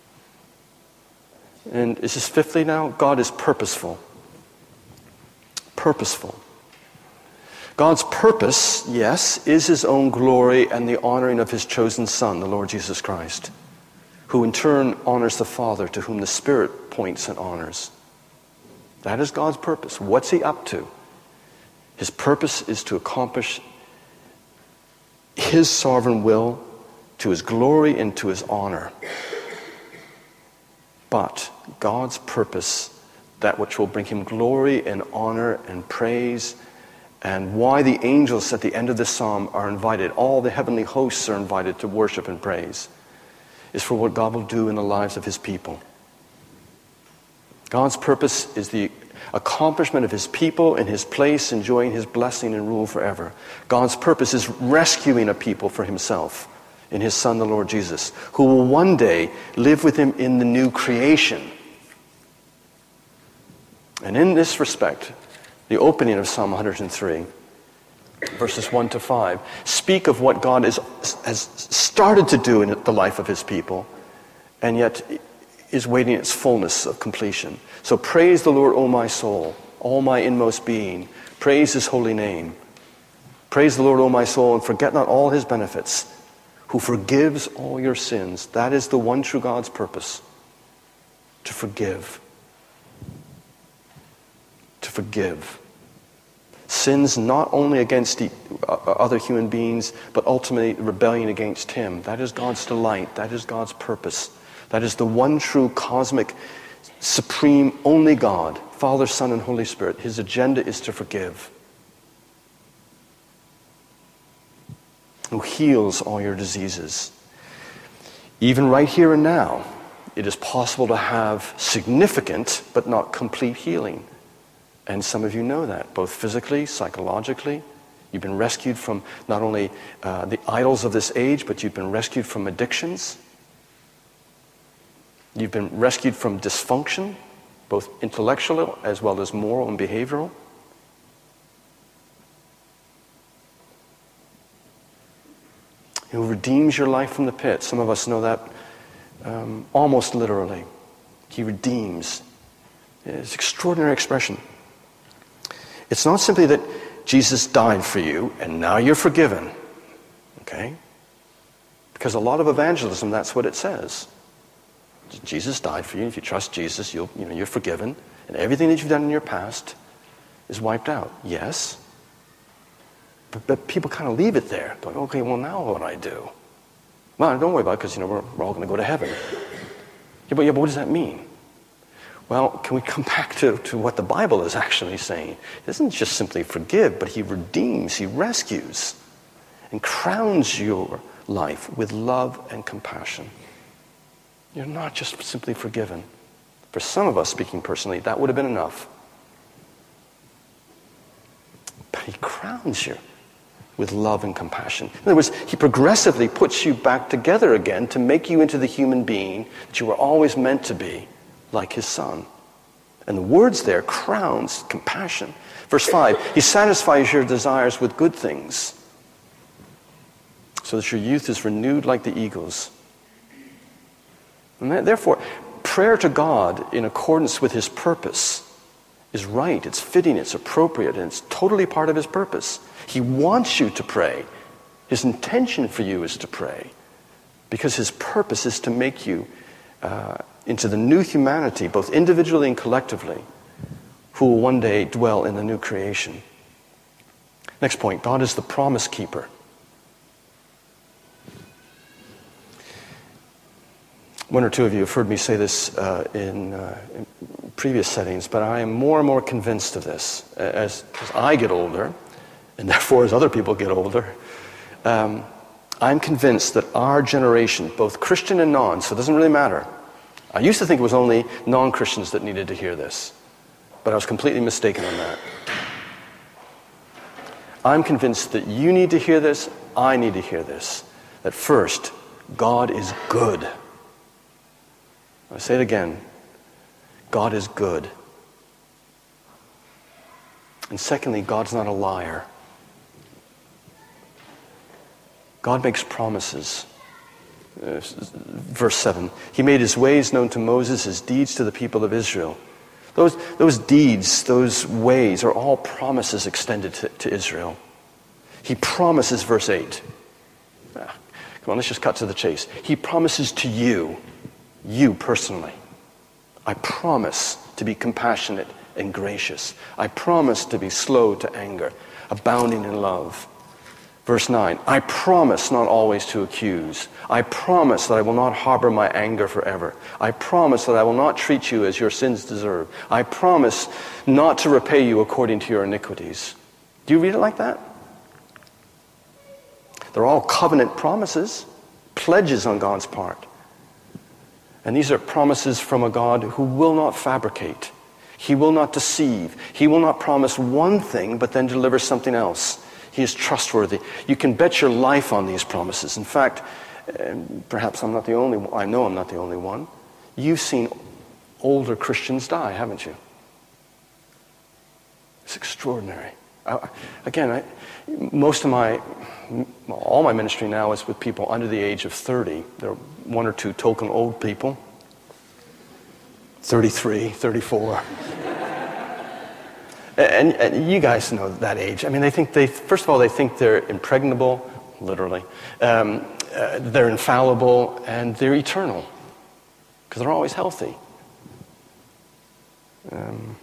And is this fifthly now? God is purposeful. Purposeful. God's purpose, yes, is his own glory and the honoring of his chosen Son, the Lord Jesus Christ, who in turn honors the Father, to whom the Spirit points and honors. That is God's purpose. What's he up to? His purpose is to accomplish his sovereign will to his glory and to his honor. But God's purpose, that which will bring him glory and honor and praise, and why the angels at the end of this psalm are invited, all the heavenly hosts are invited to worship and praise, is for what God will do in the lives of his people. God's purpose is the accomplishment of his people in his place, enjoying his blessing and rule forever. God's purpose is rescuing a people for himself in his Son, the Lord Jesus, who will one day live with him in the new creation. And in this respect, the opening of Psalm one hundred three, verses one to five, speak of what God is, has started to do in the life of his people, and yet is waiting its fullness of completion. So praise the Lord, O my soul, all my inmost being. Praise his holy name. Praise the Lord, O my soul, and forget not all his benefits, who forgives all your sins. That is the one true God's purpose, to forgive. To forgive. Sins not only against the, uh, other human beings, but ultimately rebellion against him. That is God's delight. That is God's purpose. That is the one true cosmic, supreme, only God, Father, Son, and Holy Spirit. His agenda is to forgive. Who heals all your diseases. Even right here and now, it is possible to have significant but not complete healing. And some of you know that, both physically, psychologically. You've been rescued from not only uh, the idols of this age, but you've been rescued from addictions. You've been rescued from dysfunction, both intellectual as well as moral and behavioral. Who redeems your life from the pit. Some of us know that um, almost literally. He redeems. It's an extraordinary expression. It's not simply that Jesus died for you and now you're forgiven. Okay? Because a lot of evangelism, that's what it says. Jesus died for you. If you trust Jesus, you'll, you know, you're forgiven. And everything that you've done in your past is wiped out. Yes. But, but people kind of leave it there. Going, okay, well, now what do I do? Well, don't worry about it because, you know, we're, we're all going to go to heaven. Yeah, but, yeah, but what does that mean? Well, can we come back to, to what the Bible is actually saying? It doesn't just simply forgive, but he redeems, he rescues, and crowns your life with love and compassion. You're not just simply forgiven. For some of us, speaking personally, that would have been enough. But he crowns you with love and compassion. In other words, he progressively puts you back together again to make you into the human being that you were always meant to be, like his son. And the words there, crowns, compassion. Verse five, he satisfies your desires with good things so that your youth is renewed like the eagles. And therefore, prayer to God in accordance with his purpose is right, it's fitting, it's appropriate, and it's totally part of his purpose. He wants you to pray. His intention for you is to pray because his purpose is to make you uh, into the new humanity, both individually and collectively, who will one day dwell in the new creation. Next point, God is the promise keeper. One or two of you have heard me say this uh, in, uh, in previous settings, but I am more and more convinced of this as, as I get older, and therefore as other people get older. Um, I'm convinced that our generation, both Christian and non, so it doesn't really matter. I used to think it was only non-Christians that needed to hear this, but I was completely mistaken on that. I'm convinced that you need to hear this, I need to hear this, that first, God is good. I say it again. God is good. And secondly, God's not a liar. God makes promises. Uh, verse seven, he made his ways known to Moses, his deeds to the people of Israel. Those, those deeds, those ways are all promises extended to, to Israel. He promises, verse eight. Ah, come on, let's just cut to the chase. He promises to you, you personally, I promise to be compassionate and gracious. I promise to be slow to anger, abounding in love. Verse nine, I promise not always to accuse. I promise that I will not harbor my anger forever. I promise that I will not treat you as your sins deserve. I promise not to repay you according to your iniquities. Do you read it like that? They're all covenant promises, pledges on God's part. And these are promises from a God who will not fabricate. He will not deceive. He will not promise one thing but then deliver something else. He is trustworthy. You can bet your life on these promises. In fact, perhaps I'm not the only one. I know I'm not the only one. You've seen older Christians die, haven't you? It's extraordinary. I, again, I, most of my, all my ministry now is with people under the age of thirty. There are one or two token old people. thirty-three, thirty-four. And, and you guys know that age. I mean, they think they, first of all, they think they're impregnable, literally. Um, uh, they're infallible, and they're eternal, because they're always healthy. Um,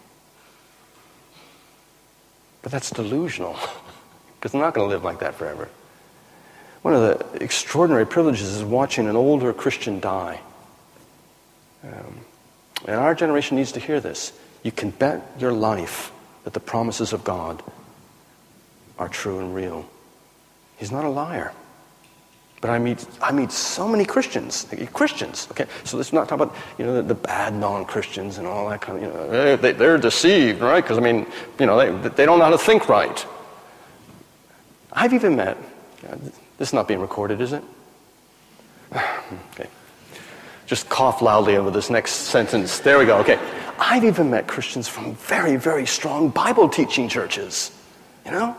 but that's delusional, because they're not going to live like that forever. One of the extraordinary privileges is watching an older Christian die. Um, and our generation needs to hear this. You can bet your life that the promises of God are true and real. He's not a liar. But I meet I meet so many Christians, Christians. Okay, so let's not talk about you know the, the bad non-Christians and all that kind of you know they, they're deceived, right? Because I mean you know they they don't know how to think right. I've even met. This is not being recorded, is it? Okay. Just cough loudly over this next sentence. There we go. Okay. I've even met Christians from very very strong Bible teaching churches. You know.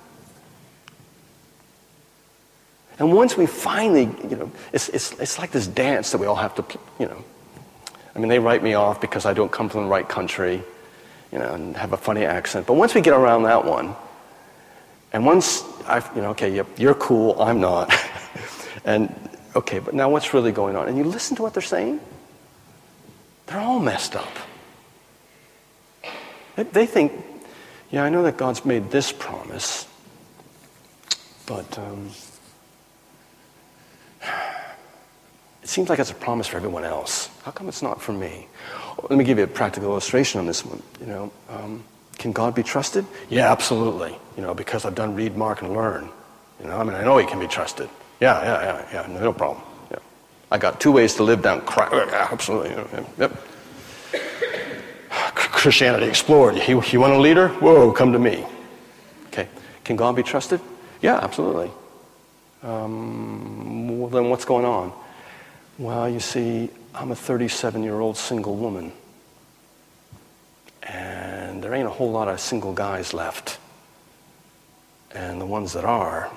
And once we finally, you know, it's, it's, it's like this dance that we all have to, you know. I mean, they write me off because I don't come from the right country, you know, and have a funny accent. But once we get around that one, and once I've, you know, okay, yep, you're cool, I'm not. And, okay, but now what's really going on? And you listen to what they're saying, they're all messed up. They, they think, yeah, I know that God's made this promise, but, um... it seems like it's a promise for everyone else. How come it's not for me? Let me give you a practical illustration on this one. You know, um, can God be trusted? Yeah, absolutely. You know, because I've done read, mark, and learn. You know, I mean, I know He can be trusted. Yeah, yeah, yeah, yeah. No problem. Yeah. I got two ways to live down. Yeah, absolutely. Yep. Christianity explored. You, you want a leader? Whoa, come to me. Okay. Can God be trusted? Yeah, absolutely. Um, well, then what's going on? Well, you see, I'm a thirty-seven-year-old single woman. And there ain't a whole lot of single guys left. And the ones that are,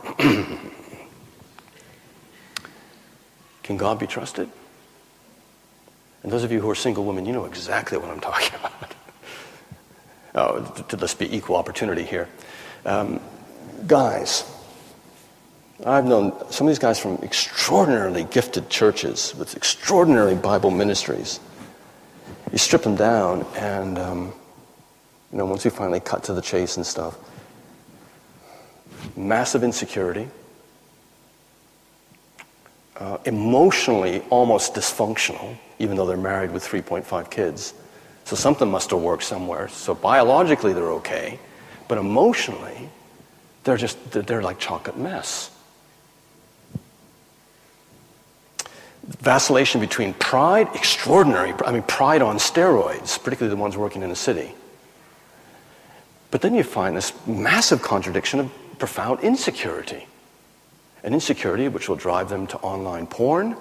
can God be trusted? And those of you who are single women, you know exactly what I'm talking about. Oh, to, to, let's be equal opportunity here. Um, guys, I've known some of these guys from extraordinarily gifted churches with extraordinary Bible ministries. You strip them down, and um, you know, once we finally cut to the chase and stuff, massive insecurity, uh, emotionally almost dysfunctional, even though they're married with three point five kids. So something must have worked somewhere. So biologically they're okay, but emotionally they're just they're like chocolate mess. Vacillation between pride, extraordinary, I mean pride on steroids, particularly the ones working in the city. But then you find this massive contradiction of profound insecurity. An insecurity which will drive them to online porn.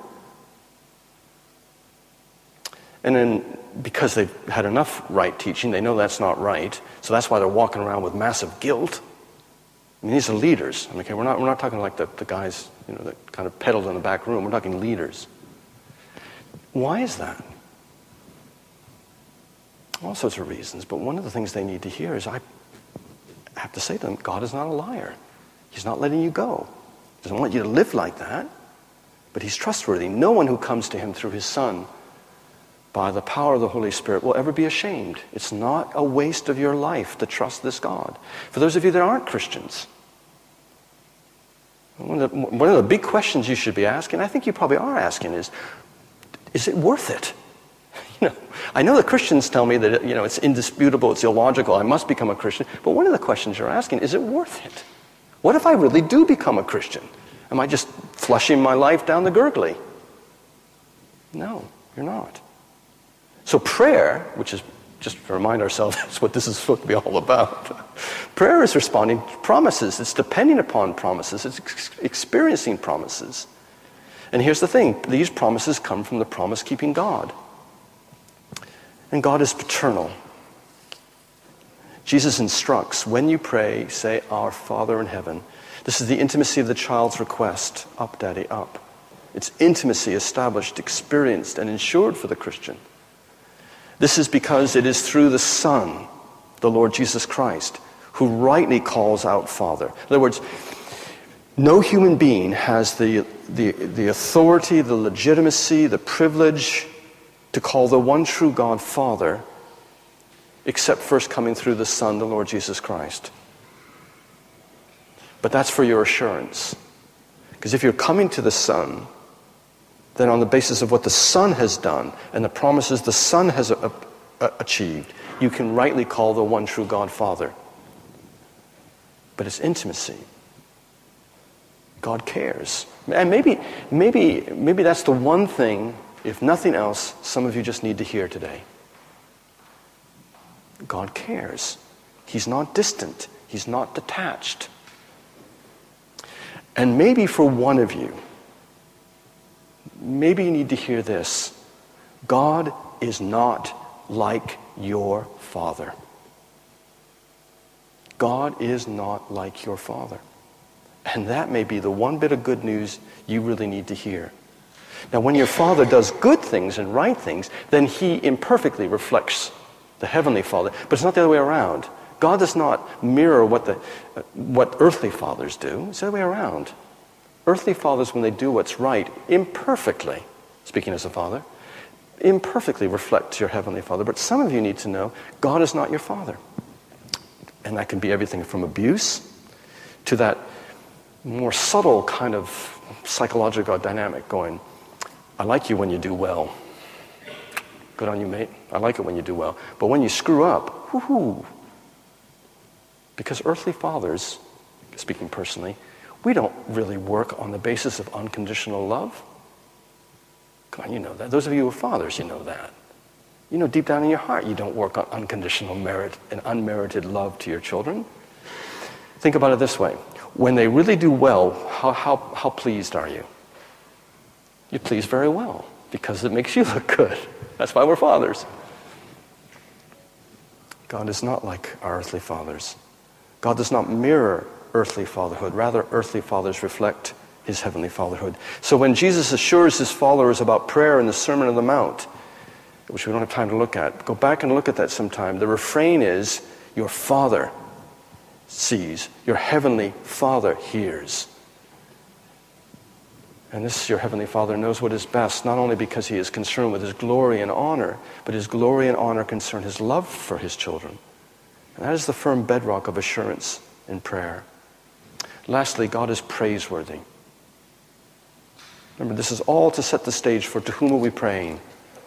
And then because they've had enough right teaching, they know that's not right. So that's why they're walking around with massive guilt. I mean, these are leaders. I mean, okay, we're not we're not talking like the, the guys, you know, that kind of peddled in the back room. We're talking leaders. Why is that? All sorts of reasons. But one of the things they need to hear is I have to say to them, God is not a liar. He's not letting you go. He doesn't want you to live like that. But He's trustworthy. No one who comes to Him through His Son by the power of the Holy Spirit will ever be ashamed. It's not a waste of your life to trust this God. For those of you that aren't Christians, one of the, one of the big questions you should be asking, I think you probably are asking, is, is it worth it? You know, I know the Christians tell me that you know it's indisputable, it's illogical, I must become a Christian. But one of the questions you're asking, is it worth it? What if I really do become a Christian? Am I just flushing my life down the gurgly? No, you're not. So prayer, which is, just to remind ourselves, that's what this is supposed to be all about. Prayer is responding to promises. It's depending upon promises. It's ex- experiencing promises. And here's the thing. These promises come from the promise-keeping God. And God is paternal. Jesus instructs, when you pray, say, Our Father in heaven. This is the intimacy of the child's request. Up, Daddy, up. It's intimacy established, experienced, and ensured for the Christian. This is because it is through the Son, the Lord Jesus Christ, who rightly calls out Father. In other words, no human being has the, the, the authority, the legitimacy, the privilege to call the one true God Father, except first coming through the Son, the Lord Jesus Christ. But that's for your assurance. Because if you're coming to the Son, then on the basis of what the Son has done and the promises the Son has a, a, achieved, you can rightly call the one true God Father. But it's intimacy. God cares. And maybe, maybe, maybe that's the one thing, if nothing else, some of you just need to hear today. God cares. He's not distant. He's not detached. And maybe for one of you, maybe you need to hear this. God is not like your father. God is not like your father. And that may be the one bit of good news you really need to hear. Now, when your father does good things and right things, then he imperfectly reflects the heavenly Father. But it's not the other way around. God does not mirror what the uh, what earthly fathers do. It's the other way around. Earthly fathers, when they do what's right, imperfectly, speaking as a father, imperfectly reflect your heavenly Father. But some of you need to know God is not your father. And that can be everything from abuse to that more subtle kind of psychological dynamic going, I like you when you do well. Good on you, mate. I like it when you do well. But when you screw up, whoo-hoo. Because earthly fathers, speaking personally, we don't really work on the basis of unconditional love. Come on, you know that. Those of you who are fathers, you know that. You know deep down in your heart you don't work on unconditional merit and unmerited love to your children. Think about it this way. When they really do well, how, how, how pleased are you? You're pleased very well because it makes you look good. That's why we're fathers. God is not like our earthly fathers. God does not mirror earthly fatherhood. Rather, earthly fathers reflect his heavenly fatherhood. So when Jesus assures his followers about prayer in the Sermon on the Mount, which we don't have time to look at, go back and look at that sometime. The refrain is, your Father sees, your heavenly Father hears. And this, your heavenly Father, knows what is best, not only because he is concerned with his glory and honor, but his glory and honor concern his love for his children. And that is the firm bedrock of assurance in prayer. Lastly, God is praiseworthy. Remember, this is all to set the stage for to whom are we praying?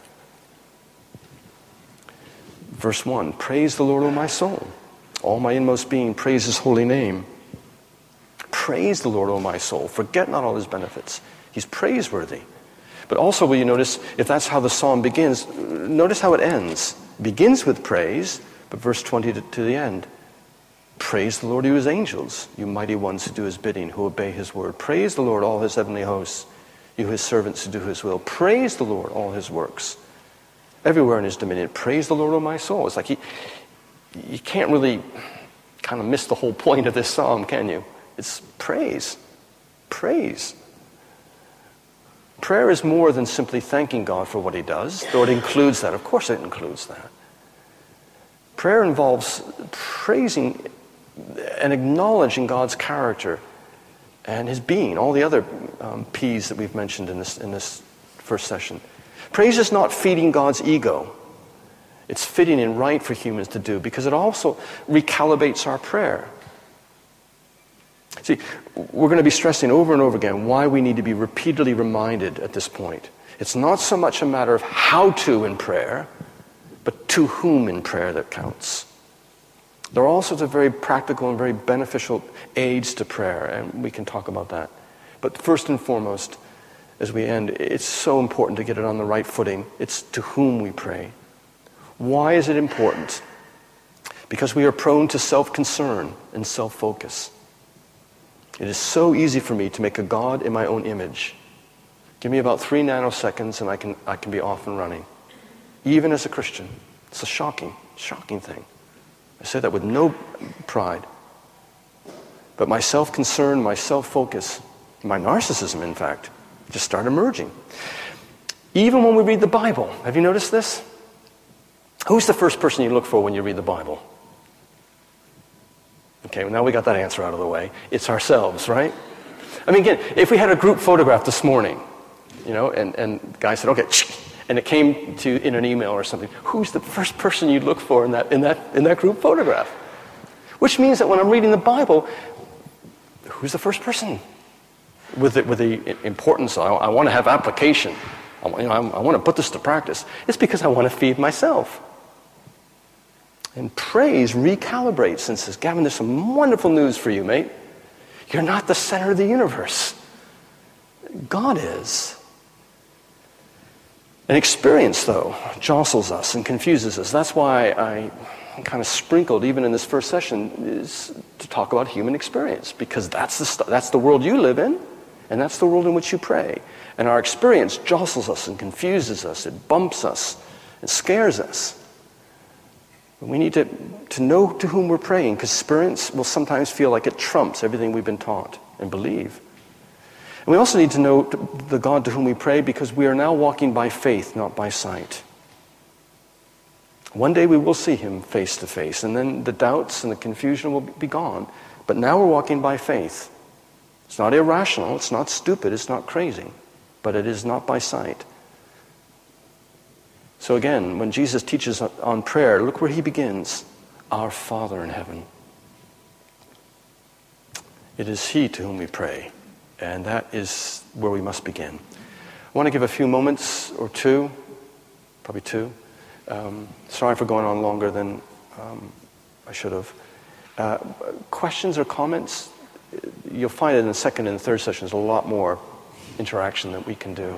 Verse one, praise the Lord, O my soul. All my inmost being, praise his holy name. Praise the Lord, O my soul. Forget not all his benefits. He's praiseworthy. But also, will you notice, if that's how the psalm begins, notice how it ends. It begins with praise, but verse twenty to, to the end. Praise the Lord, you his angels, you mighty ones who do his bidding, who obey his word. Praise the Lord, all his heavenly hosts, you his servants who do his will. Praise the Lord, all his works. Everywhere in his dominion. Praise the Lord, O my soul. It's like he, you can't really kind of miss the whole point of this psalm, can you? It's praise. Praise. Prayer is more than simply thanking God for what he does, though it includes that. Of course it includes that. Prayer involves praising and acknowledging God's character and his being, all the other um, P's that we've mentioned in this, in this first session. Praise is not feeding God's ego. It's fitting and right for humans to do because it also recalibrates our prayer. See, we're going to be stressing over and over again why we need to be repeatedly reminded at this point. It's not so much a matter of how to in prayer, but to whom in prayer that counts. There are all sorts of very practical and very beneficial aids to prayer, and we can talk about that. But first and foremost, as we end, it's so important to get it on the right footing. It's to whom we pray. Why is it important? Because we are prone to self-concern and self-focus. It is so easy for me to make a God in my own image. Give me about three nanoseconds and I can, I can be off and running. Even as a Christian. It's a shocking, shocking thing. I say that with no pride. But my self-concern, my self-focus, my narcissism, in fact, just start emerging. Even when we read the Bible, have you noticed this? Who's the first person you look for when you read the Bible? Okay, well now we got that answer out of the way. It's ourselves, right? I mean, again, if we had a group photograph this morning, you know, and, and the guy said, okay, and it came to in an email or something, who's the first person you'd look for in that in that in that group photograph? Which means that when I'm reading the Bible, who's the first person? With the, with the importance, I, I want to have application. I, you know, I, I want to put this to practice. It's because I want to feed myself. And praise recalibrates and says, Gavin, there's some wonderful news for you, mate. You're not the center of the universe. God is. And experience, though, jostles us and confuses us. That's why I kind of sprinkled, even in this first session, is to talk about human experience, because that's the st- that's the world you live in, and that's the world in which you pray. And our experience jostles us and confuses us. It bumps us. It scares us. We need to, to know to whom we're praying, because experience will sometimes feel like it trumps everything we've been taught and believe. And we also need to know the God to whom we pray, because we are now walking by faith, not by sight. One day we will see him face to face, and then the doubts and the confusion will be gone. But now we're walking by faith. It's not irrational, it's not stupid, it's not crazy, but it is not by sight. So again, when Jesus teaches on prayer, look where he begins. Our Father in heaven. It is he to whom we pray, and that is where we must begin. I want to give a few moments or two, probably two. Um, sorry for going on longer than um, I should have. Uh, questions or comments? You'll find in the second and the third sessions a lot more interaction that we can do.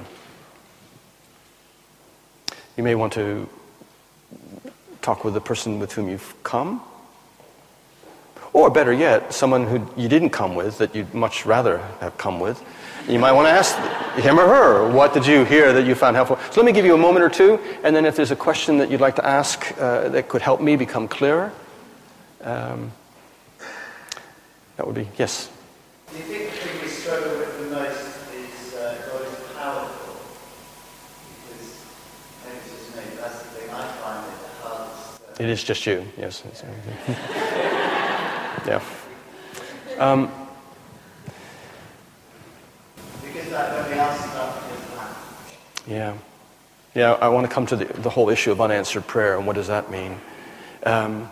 You may want to talk with the person with whom you've come. Or better yet, someone who you didn't come with that you'd much rather have come with. You might want to ask him or her, what did you hear that you found helpful? So let me give you a moment or two, and then if there's a question that you'd like to ask uh, that could help me become clearer, um, that would be, yes? Do you think the thing we struggle with the most is uh, God is powerful? Because maybe it's just me, that's the thing I find it the hardest. Uh, it is just you, yes. Yeah. Um, because that when we ask stuff, it doesn't happen. Yeah. Yeah, I want to come to the, the whole issue of unanswered prayer and what does that mean. Um,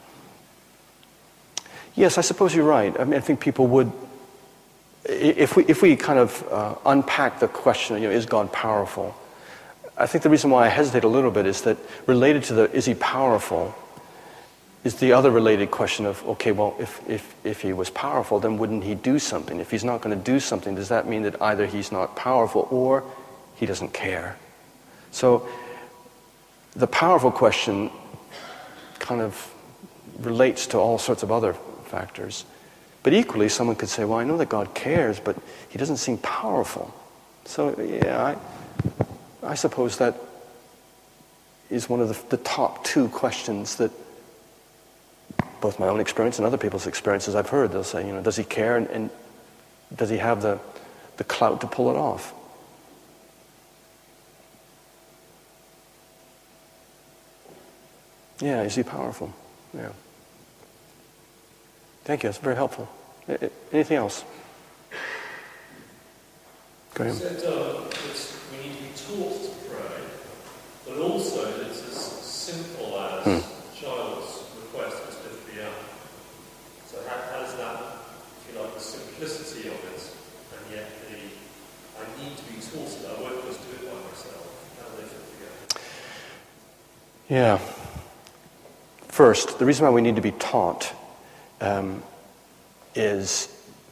yes, I suppose you're right. I mean, I think people would, if we if we kind of uh, unpack the question, you know, is God powerful? I think the reason why I hesitate a little bit is that related to the is he powerful is the other related question of, okay, well, if, if, if he was powerful, then wouldn't he do something? If he's not going to do something, does that mean that either he's not powerful or he doesn't care? So the powerful question kind of relates to all sorts of other factors. But equally, someone could say, well, I know that God cares, but he doesn't seem powerful. So, yeah, I, I suppose that is one of the, the top two questions that both my own experience and other people's experiences I've heard. They'll say, you know, does he care and, and does he have the, the clout to pull it off? Yeah, is he powerful? Yeah. Thank you, that's very helpful. Anything else? Go ahead. You said uh, that we need to be taught to pray, but also that it's as simple as hmm. a child's request is to be up. So how, how does that, if you like, the simplicity of it, and yet the I need to be taught it, I won't just do it by myself. How do they fit together? Yeah. First, the reason why we need to be taught um, is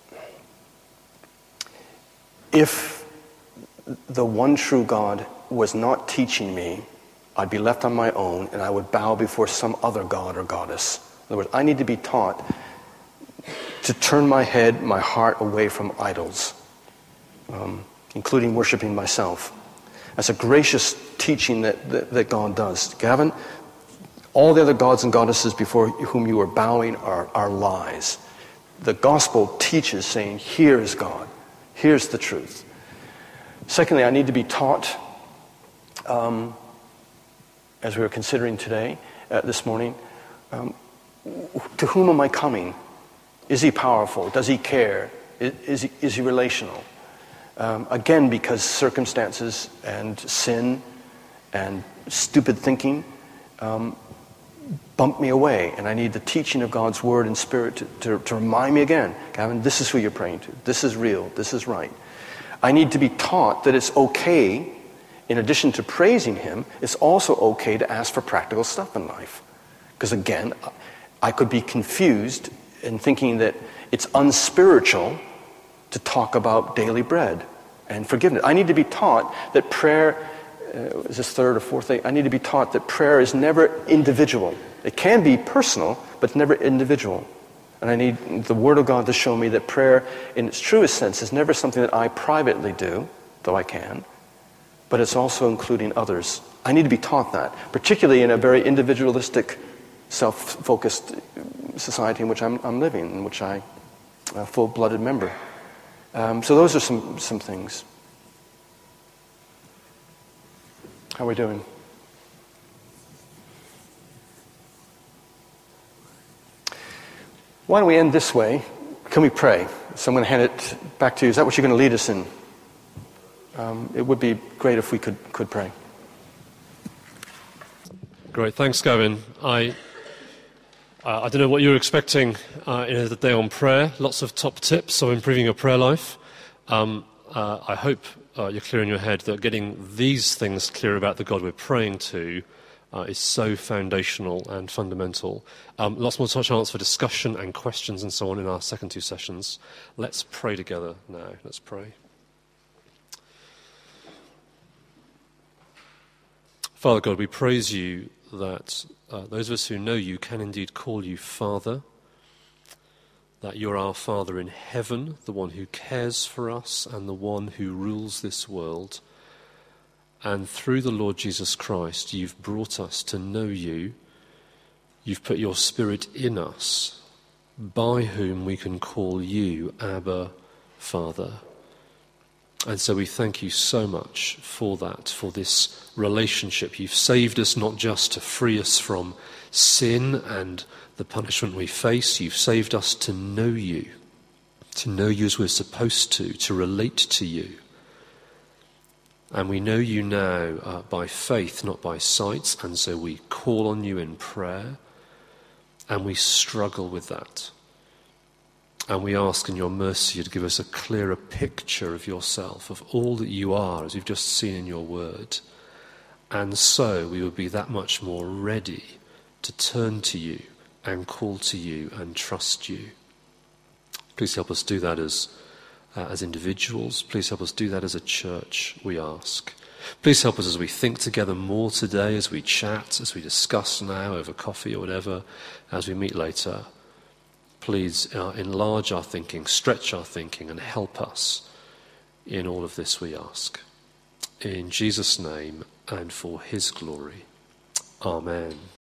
if the one true God was not teaching me, I'd be left on my own and I would bow before some other god or goddess. In other words, I need to be taught to turn my head, my heart away from idols, um, including worshiping myself. That's a gracious teaching that, that, that God does. Gavin, all the other gods and goddesses before whom you are bowing are, are lies. The gospel teaches saying, here is God. Here's the truth. Secondly, I need to be taught, um, as we were considering today, uh, this morning, um, to whom am I coming? Is he powerful? Does he care? Is, is, he, is he relational? Um, again, because circumstances and sin and stupid thinking um, bump me away, and I need the teaching of God's word and spirit to, to, to remind me again, Gavin, this is who you're praying to. This is real. This is right. I need to be taught that it's okay, in addition to praising him, it's also okay to ask for practical stuff in life. Because again, I could be confused in thinking that It's unspiritual to talk about daily bread and forgiveness. I need to be taught that prayer, uh, is this third or fourth thing? I need to be taught that prayer is never individual. It can be personal, but it's never individual. And I need the Word of God to show me that prayer, in its truest sense, is never something that I privately do, though I can, but it's also including others. I need to be taught that, particularly in a very individualistic, self-focused society in which I'm, I'm living, in which I'm a full-blooded member. Um, so those are some, some things. How are we doing? Why don't we end this way? Can we pray? So I'm going to hand it back to you. Is that what you're going to lead us in? Um, it would be great if we could, could pray. Great, thanks, Gavin. I uh, I don't know what you're expecting uh, in the day on prayer. Lots of top tips of improving your prayer life. Um, uh, I hope uh, you're clear in your head that getting these things clear about the God we're praying to uh, is so foundational and fundamental. Um, lots more chance for discussion and questions and so on in our second two sessions. Let's pray together now. Let's pray. Father God, we praise you that uh, those of us who know you can indeed call you Father, that you're our Father in heaven, the one who cares for us and the one who rules this world. And through the Lord Jesus Christ, you've brought us to know you. You've put your Spirit in us, by whom we can call you Abba, Father. And so we thank you so much for that, for this relationship. You've saved us not just to free us from sin and the punishment we face. You've saved us to know you, to know you as we're supposed to, to relate to you. And we know you now uh, by faith, not by sight, and so we call on you in prayer, and we struggle with that. And we ask in your mercy to give us a clearer picture of yourself, of all that you are, as we've just seen in your word. And so we would be that much more ready to turn to you and call to you and trust you. Please help us do that as, uh, as individuals. Please help us do that as a church, we ask. Please help us as we think together more today, as we chat, as we discuss now over coffee or whatever, as we meet later. Please uh, enlarge our thinking, stretch our thinking, and help us in all of this, we ask. In Jesus' name and for his glory. Amen.